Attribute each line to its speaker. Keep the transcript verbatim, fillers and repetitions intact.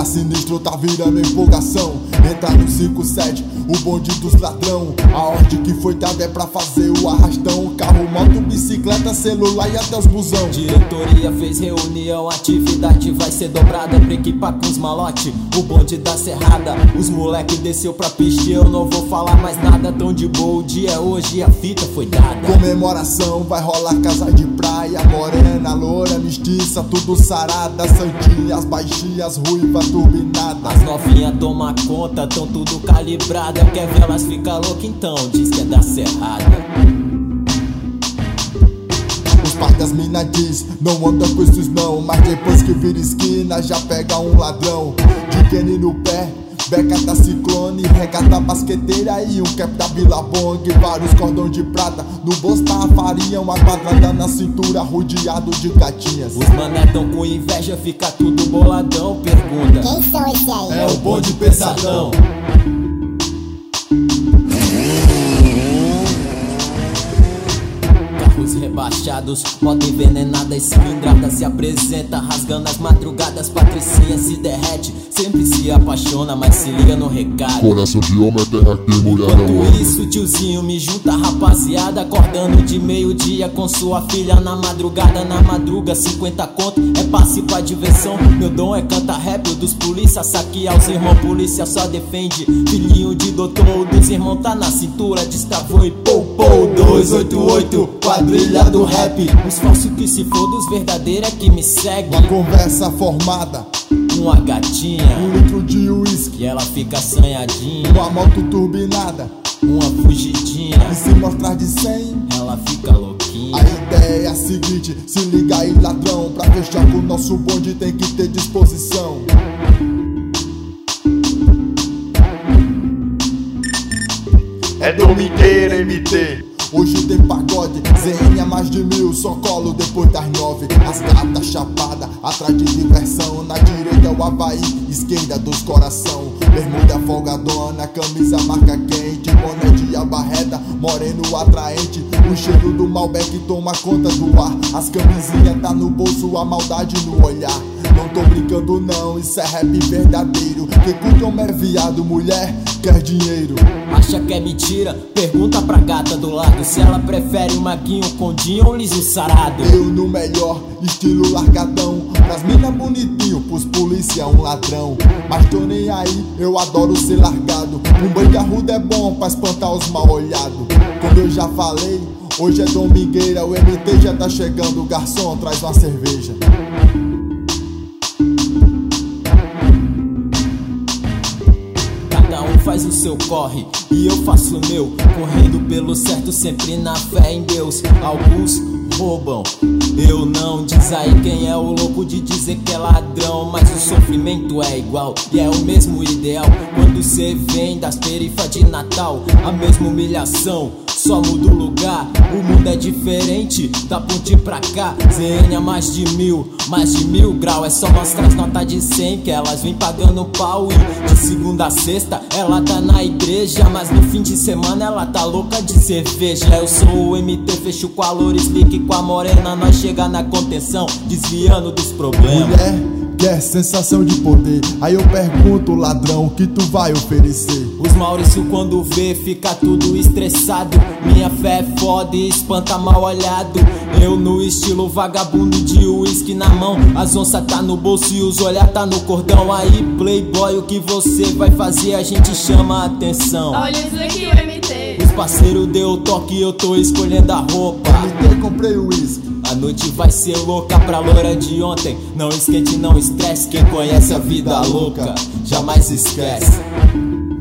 Speaker 1: Lugar sinistro tá virando empolgação. Entra no cinco sete, o bonde dos ladrão. A ordem que foi dada é pra fazer o arrastão. Carro, moto, bicicleta, celular e até os busão.
Speaker 2: Diretoria fez reunião, atividade vai ser dobrada pra equipar com os malote. O bonde da Serrada, os moleque desceu pra pista. Eu não vou falar mais nada, tão de boa o dia é hoje e a fita foi dada.
Speaker 1: Comemoração, vai rolar casa de praia. Morena, loura, mestiça, tudo sarada. Santinhas, baixinhas, ruivas, turbinadas.
Speaker 2: As novinhas toma conta, tão tudo calibrada. Quer ver elas ficar louca então, diz que é da Serrada.
Speaker 1: Os pais das mina diz, não anda com esses não. Mas depois que vira esquina, já pega um ladrão. De Kenny no pé, beca da Ciclone, regata basqueteira e um cap da Billabong. Vários cordões de prata, no bolso tá a farinha. Uma quadrada na cintura, rodeado de gatinhas.
Speaker 2: Os mané tão com inveja, fica tudo boladão. Pergunta,
Speaker 3: quem são esse aí?
Speaker 1: É o bonde pesadão.
Speaker 2: Carros rebaixados, moto envenenada e cilindrada se apresenta, rasgando as madrugadas. Patricinha se derrete, sempre se apaixona, mas se liga no recado.
Speaker 4: Coração de homem é terra que mulher não ama.
Speaker 2: Enquanto isso, tiozinho me junta rapaziada, acordando de meio-dia com sua filha na madrugada. Na madruga, cinquenta conto é passe pra diversão. Meu dom é cantar rap, o dos polícia saquear os irmãos. Polícia só defende, filhinho de doutor. O dos irmãos tá na cintura, destravou e pou pou. Dois oito oito, quadrilha do rap. Os falsos que se for, dos verdadeiros é que me segue.
Speaker 1: Uma conversa formada,
Speaker 2: Uma gatinha,
Speaker 1: um litro de uísque,
Speaker 2: e ela fica assanhadinha.
Speaker 1: uma moto turbinada,
Speaker 2: Uma fugidinha,
Speaker 1: e se mostrar de cem.
Speaker 2: ela fica louquinha.
Speaker 1: A ideia é a seguinte, se liga aí ladrão. Pra fechar com o nosso bonde tem que ter disposição.
Speaker 5: É domingueira M T.
Speaker 1: Hoje tem pagode, Z N a mais de mil, só colo depois das nove. As gatas chapada, atrás de diversão. Na direita é o Havaí, esquerda dos coração. Bermuda folgadona, camisa marca quente, boné de abarreta, moreno atraente. O cheiro do Malbec toma conta do ar. As camisinhas tá no bolso, a maldade no olhar. Não tô brincando não, isso é rap verdadeiro. Quem curte homem é viado, mulher quer dinheiro.
Speaker 2: Acha que é mentira? Pergunta pra gata do lado se ela prefere um maguinho com dinho ou liso sarado.
Speaker 1: Eu no melhor, estilo largadão. Pras mina bonitinho, pros polícia um ladrão. Mas tô nem aí, eu adoro ser largado. Um banho arrudo é bom pra espantar os mal olhados. Como eu já falei, hoje é domingueira. O M T já tá chegando, garçom, traz uma cerveja.
Speaker 2: Faz o seu corre e eu faço o meu, correndo pelo certo, sempre na fé em Deus. Alguns roubam, eu não. Diz aí quem é o louco de dizer que é ladrão. Mas o sofrimento é igual e é o mesmo ideal. Quando cê vem das perifas de Natal, a mesma humilhação, só muda o lugar. O mundo é diferente, da ponte pra cá. Z N a mais de mil, mais de mil grau. É só mostrar as notas de cem que elas vêm pagando pau. E de segunda a sexta ela tá na igreja, mas no fim de semana ela tá louca de cerveja. Eu sou o M T, fecho com a loura, explique com a morena. Nós chega na contenção, desviando dos problemas.
Speaker 1: Mulher quer sensação de poder, aí eu pergunto, ladrão, o que tu vai oferecer?
Speaker 2: Os Maurício quando vê fica tudo estressado. Minha fé é foda e espanta mal olhado. Eu no estilo vagabundo de uísque na mão. As onças tá no bolso e os olhar tá no cordão. Aí playboy, o que você vai fazer? A gente chama a atenção.
Speaker 6: Olha isso aqui, o M T.
Speaker 2: Os parceiros deu toque e eu tô escolhendo a roupa.
Speaker 1: M T, comprei o uísque.
Speaker 2: A noite vai ser louca pra loura de ontem. Não esquente, não estresse. Quem conhece a vida louca jamais esquece.